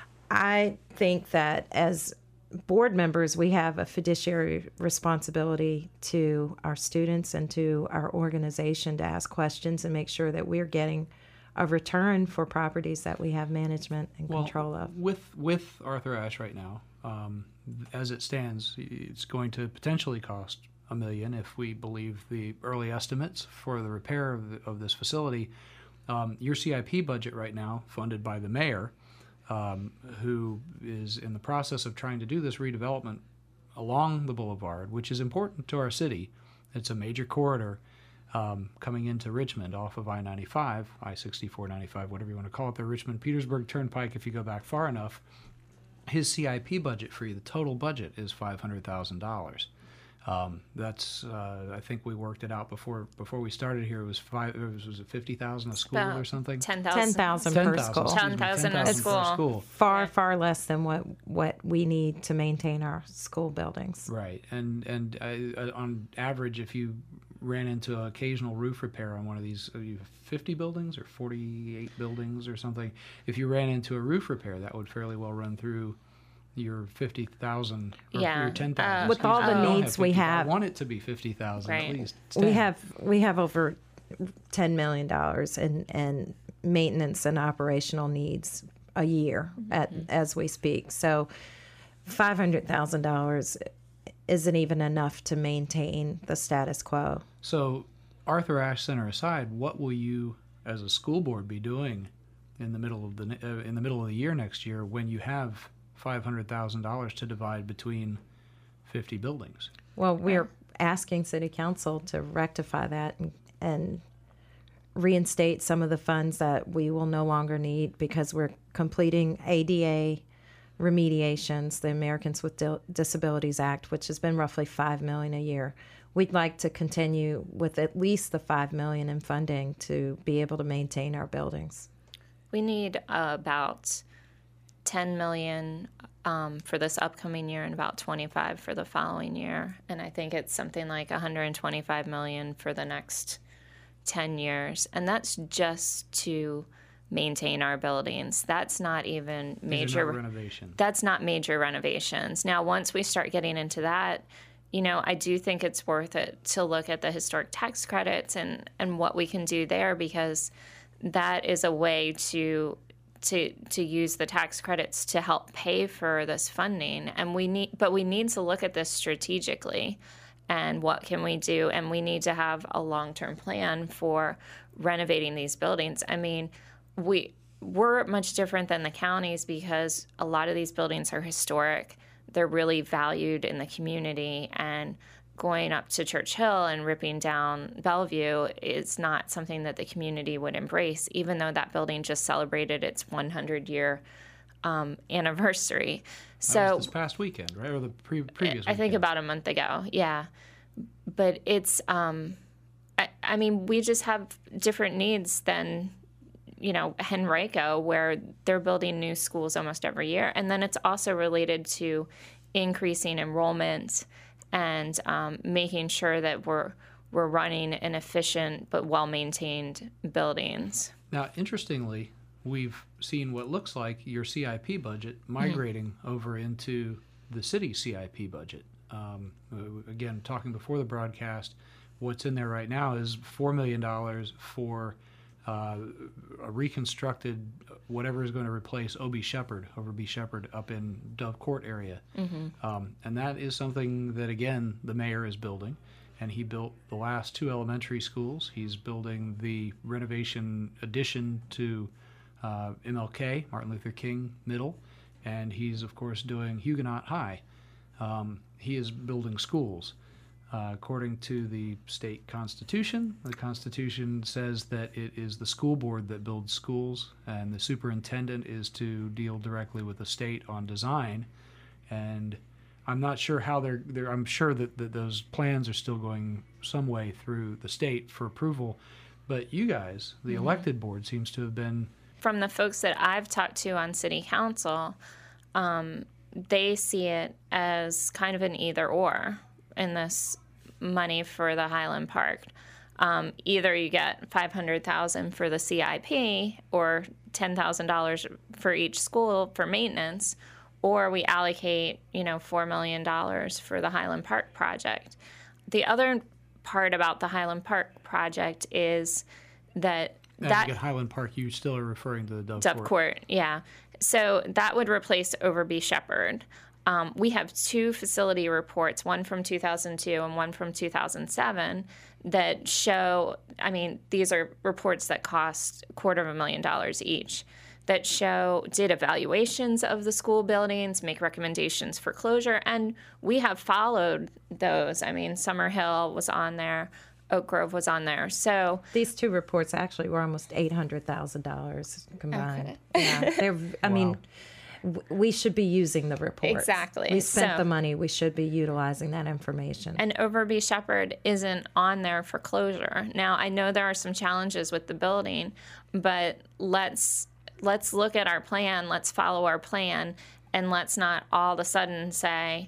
I think that as board members, we have a fiduciary responsibility to our students and to our organization to ask questions and make sure that we're getting a return for properties that we have management and Well, control of. With with Arthur Ashe right now, um, as it stands, it's going to potentially cost a million if we believe the early estimates for the repair of, the, of this facility. Um, your C I P budget right now, funded by the mayor, um, who is in the process of trying to do this redevelopment along the boulevard, which is important to our city. It's a major corridor um, coming into Richmond off of I ninety-five, I sixty-four, ninety-five, whatever you want to call it, the Richmond-Petersburg Turnpike, if you go back far enough. His C I P budget for you, the total budget, is five hundred thousand dollars. Um, that's, uh, I think we worked it out before before we started here. It was five. It was, was it fifty thousand a school About or something? ten thousand. ten thousand per school. ten thousand a per school. school. Far, far less than what, what we need to maintain our school buildings. Right, and and uh, on average, if you ran into an occasional roof repair on one of these, uh, you have fifty buildings or forty-eight buildings or something. If you ran into a roof repair, that would fairly well run through your fifty thousand or Yeah, your ten thousand. uh, With all the needs we have. I want it to be fifty thousand Right. at least. It's We ten. have we have over ten million dollars in, in maintenance and operational needs a year at as we speak. So five hundred thousand dollars isn't even enough to maintain the status quo. So, Arthur Ashe Center aside, what will you, as a school board, be doing in the middle of the uh, in the middle of the year next year when you have five hundred thousand dollars to divide between fifty buildings? Well, we're asking City Council to rectify that and, and reinstate some of the funds that we will no longer need because we're completing A D A remediations, the Americans with Dil- Disabilities Act, which has been roughly five million dollars a year. We'd like to continue with at least the five million dollars in funding to be able to maintain our buildings. We need uh, about ten million um, for this upcoming year and about twenty-five for the following year. And I think it's something like one hundred twenty-five million for the next ten years. And that's just to maintain our buildings. That's not even These are major not renovation. That's not major renovations. Now, once we start getting into that, you know, I do think it's worth it to look at the historic tax credits and, and what we can do there, because that is a way to to to use the tax credits to help pay for this funding. And we need, but we need to look at this strategically, and what can we do? And we need to have a long-term plan for renovating these buildings. I mean, we we're much different than the counties because a lot of these buildings are historic. They're really valued in the community, and going up to Church Hill and ripping down Bellevue is not something that the community would embrace, even though that building just celebrated its one hundred year um, anniversary. So That was this past weekend, right, or the pre- previous? I think weekend. about a month ago, yeah. But it's, um, I, I mean, we just have different needs than, you know, Henrico, where they're building new schools almost every year. And then it's also related to increasing enrollment and um, making sure that we're we're running an efficient but well-maintained buildings. Now, interestingly, we've seen what looks like your C I P budget migrating over into the city's C I P budget. Um, uh, again, talking before the broadcast, what's in there right now is four million dollars for uh, a reconstructed whatever is going to replace O B Shepherd, over B Shepherd up in Dove Court area. Mm-hmm. Um, and that is something that, again, the mayor is building. And he built the last two elementary schools. He's building the renovation addition to uh, M L K, Martin Luther King Middle. And he's, of course, doing Huguenot High. Um, he is building schools. Uh, according to the state constitution, the constitution says that it is the school board that builds schools, and the superintendent is to deal directly with the state on design. And I'm not sure how they're, they're I'm sure that, that those plans are still going some way through the state for approval. But you guys, the Mm-hmm. elected board, seems to have been... From the folks that I've talked to on city council, um, they see it as kind of an either or in this money for the Highland Park. Um, either you get five hundred thousand dollars for the C I P or ten thousand dollars for each school for maintenance, or we allocate, you know, four million dollars for the Highland Park project. The other part about the Highland Park project is that As that you get Highland Park, you still are referring to the Dove, Dove Court. Court, yeah. So that would replace Overby Shepherd. Um, we have two facility reports, one from two thousand two and one from two thousand seven, that show, I mean, these are reports that cost a quarter of a million dollars each, that show, did evaluations of the school buildings, make recommendations for closure, and we have followed those. I mean, Summerhill was on there. Oak Grove was on there. So these two reports actually were almost eight hundred thousand dollars combined. Okay. Yeah, they're, I Wow. mean, w- we should be using the reports. Exactly. We spent So- the money. We should be utilizing that information. And Overby Shepherd isn't on there for closure. Now, I know there are some challenges with the building, but let's let's look at our plan. Let's follow our plan, and let's not all of a sudden say,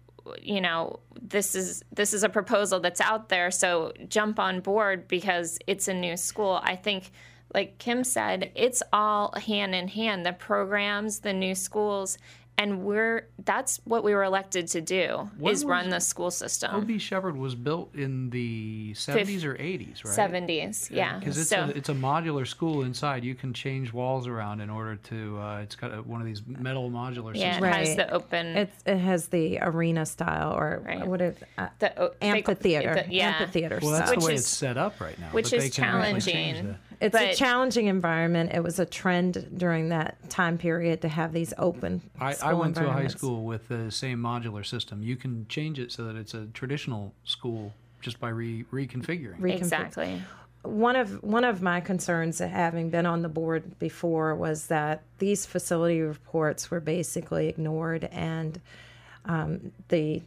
you know, this is this is a proposal that's out there, so jump on board because it's a new school. I think, like Kim said, it's all hand in hand, the programs, the new schools, and we're that's what we were elected to do, When is was- run the school system. O B Shepherd was built in the seventies or eighties, right? seventies, yeah. Because it's, So- a, it's a modular school inside. You can change walls around in order to, uh, it's got a, one of these metal modular Yeah, systems. it has the open. It's, it has the arena style, or Right. what is uh, the, o- they- amphitheater, the- yeah. amphitheater Well, that's style. the way Which it's is- set up right now. which but is they can actually change challenging. that. It's a But- challenging environment. It was a trend during that time period to have these open I, school I went to a high environments. school with the same modular system. You can change it so that it's a traditional school just by re- reconfiguring. Reconfig- Exactly. One of one of my concerns, having been on the board before, was that these facility reports were basically ignored, and um, the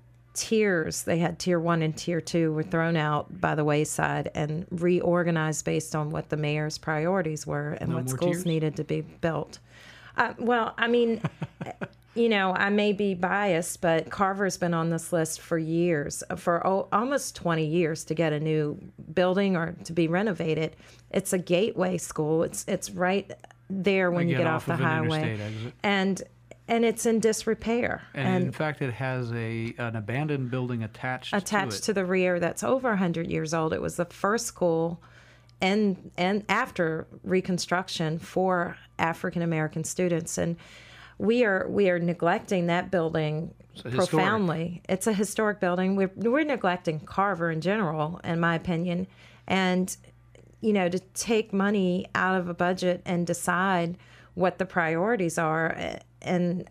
tiers they had tier one and tier two were thrown out by the wayside and reorganized based on what the mayor's priorities were and No what more schools tiers? needed to be built. Uh, well, I mean. You know, I may be biased, but Carver's been on this list for years, for oh, almost twenty years to get a new building or to be renovated. It's a gateway school. It's it's right there when you Again, get off off the of an highway, interstate exit. and and it's in disrepair And, in fact, it has a an abandoned building attached, attached to it. to the rear that's over one hundred years old. It was the first school and and after Reconstruction for African American students, and we are we are neglecting that building So historic. profoundly. It's a historic building. We're we're neglecting Carver in general, in my opinion, and you know, to take money out of a budget and decide what the priorities are, and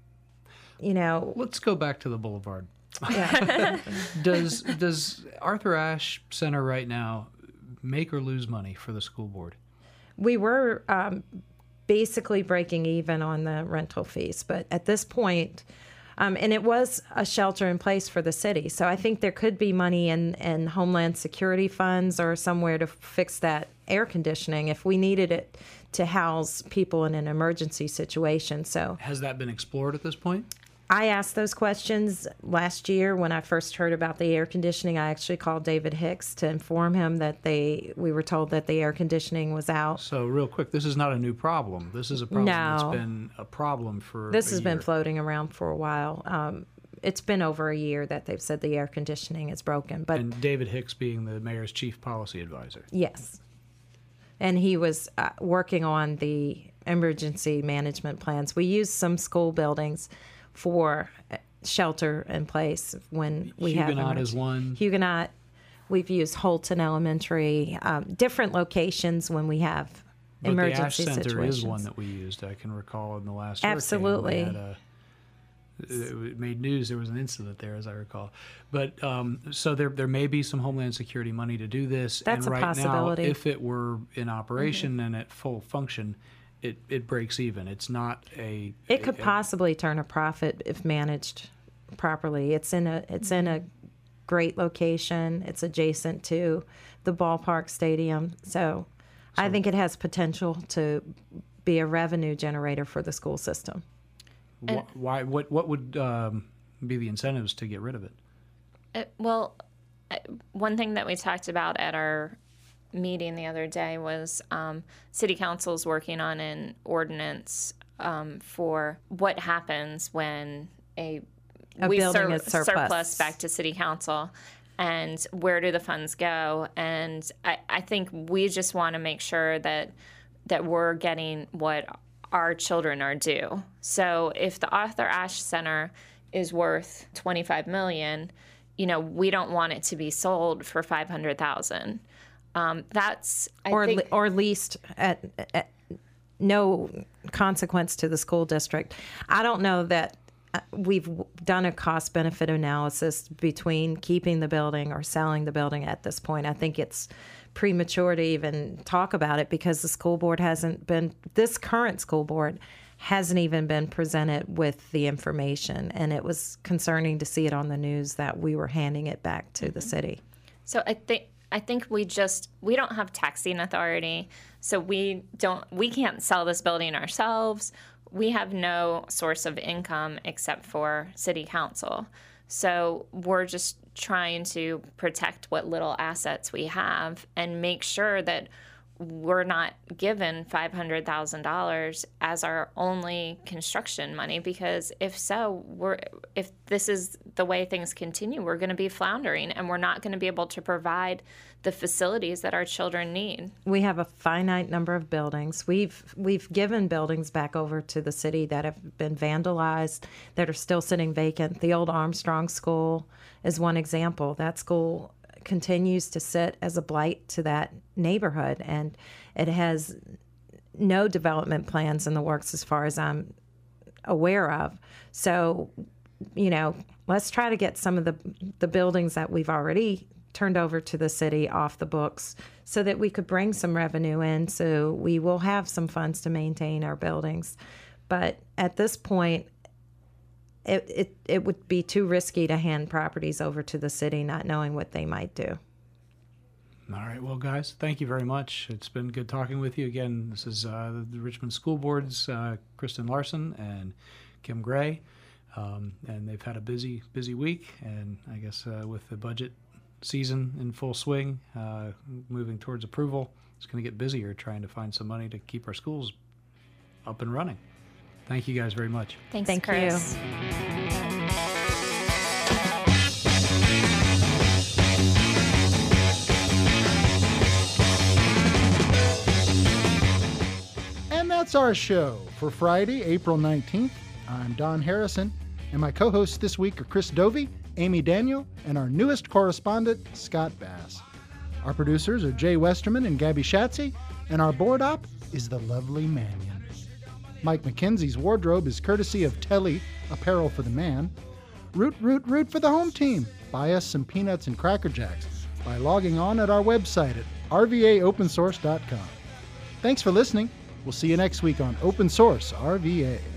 you know, Let's go back to the Boulevard. yeah. Does does Arthur Ashe Center right now make or lose money for the school board? We were um, basically breaking even on the rental fees, but at this point, um, and it was a shelter in place for the city, so I think there could be money in, in Homeland Security funds or somewhere to fix that air conditioning if we needed it to house people in an emergency situation. So Has that been explored at this point? I asked those questions last year when I first heard about the air conditioning. I actually called David Hicks to inform him that they we were told that the air conditioning was out. So, real quick, this is not a new problem. This is a problem that's No. been a problem for This a has been year. floating around for a while. Um, it's been over a year that they've said the air conditioning is broken, but And David Hicks being the mayor's chief policy advisor. yes. And he was uh, working on the emergency management plans. We used some school buildings for uh, shelter in place when we have Huguenot is emergency- one. Huguenot. We've used Holton Elementary, um, different locations when we have But emergency the Ash Center situations. is one that we used. I can recall in the last hurricane, Absolutely. we had a, It made news. There was an incident there, as I recall. But um, so there there may be some Homeland Security money to do this. That's and a right possibility. Now, if it were in operation Mm-hmm. and at full function, it, it breaks even. It's not a. It could a, possibly turn a profit if managed properly. It's in a it's in a great location. It's adjacent to the ballpark stadium, so, so I think it has potential to be a revenue generator for the school system. Why? why what what would um, be the incentives to get rid of it? Uh, well, uh, one thing that we talked about at our meeting the other day was um, City Council's working on an ordinance um, for what happens when a, a we building sur- is surplus. surplus back to City Council, and where do the funds go? And I, I think we just want to make sure that that we're getting what our children are due. So if the Arthur Ashe Center is worth twenty-five million dollars, you know, we don't want it to be sold for five hundred thousand dollars. Um, that's I or think, le- or leased at, at no consequence to the school district. I don't know that we've done a cost benefit analysis between keeping the building or selling the building at this point. I think it's premature to even talk about it because the school board hasn't been, this current school board hasn't even been presented with the information. And it was concerning to see it on the news that we were handing it back to the city. So I think I think we just we don't have taxing authority, so we don't we can't sell this building ourselves. We have no source of income except for City Council. So we're just trying to protect what little assets we have and make sure that we're not given five hundred thousand dollars as our only construction money, because if so, we're if this is the way things continue, we're going to be floundering and we're not going to be able to provide the facilities that our children need. We have a finite number of buildings. We've we've given buildings back over to the city that have been vandalized, that are still sitting vacant. The old Armstrong School is one example. That school continues to sit as a blight to that neighborhood, and it has no development plans in the works as far as I'm aware of. So, you know, let's try to get some of the the buildings that we've already turned over to the city off the books so that we could bring some revenue in, so we will have some funds to maintain our buildings. But at this point, It, it it would be too risky to hand properties over to the city not knowing what they might do. All right. Well, guys, thank you very much. It's been good talking with you. Again, this is uh, the Richmond School Board's uh, Kristen Larson and Kim Gray. Um, and they've had a busy, busy week. And I guess uh, with the budget season in full swing, uh, moving towards approval, it's going to get busier trying to find some money to keep our schools up and running. Thank you guys very much. Thanks, Thank Chris. you. And that's our show for Friday, April nineteenth. I'm Don Harrison, and my co-hosts this week are Chris Dovey, Amy Daniel, and our newest correspondent, Scott Bass. Our producers are Jay Westerman and Gabby Schatze, and our board op is the lovely Mannion. Mike McKenzie's wardrobe is courtesy of Telly, Apparel for the Man. Root, root, root for the home team. Buy us some peanuts and Cracker Jacks by logging on at our website at r v a open source dot com. Thanks for listening. We'll see you next week on Open Source R V A.